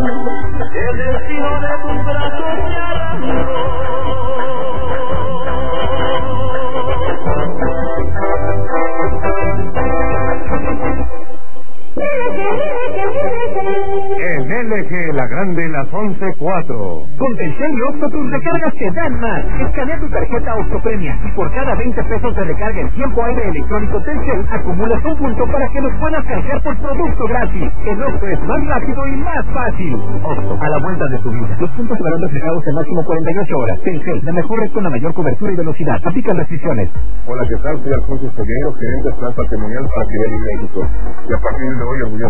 el destino de tus brazos me arrastró. En LG La Grande, las 11:04. Con Telcel y Octo, tus recargas te dan más. Escanea tu tarjeta Octopremia y por cada 20 pesos de recarga en tiempo aire electrónico Telcel, acumulas un punto para que los puedas canjear por producto gratis. El Octo es más rápido y más fácil. Octo, a la vuelta de tu vida. Los puntos se verán reflejados en máximo 48 horas. Telcel, la mejor red con la mayor cobertura y velocidad. Aplican restricciones. Hola, ¿qué tal? Soy Alfonso Seguero, gerente de plan patrimonial para Fidel y México. Y a partir de hoy, orgulloso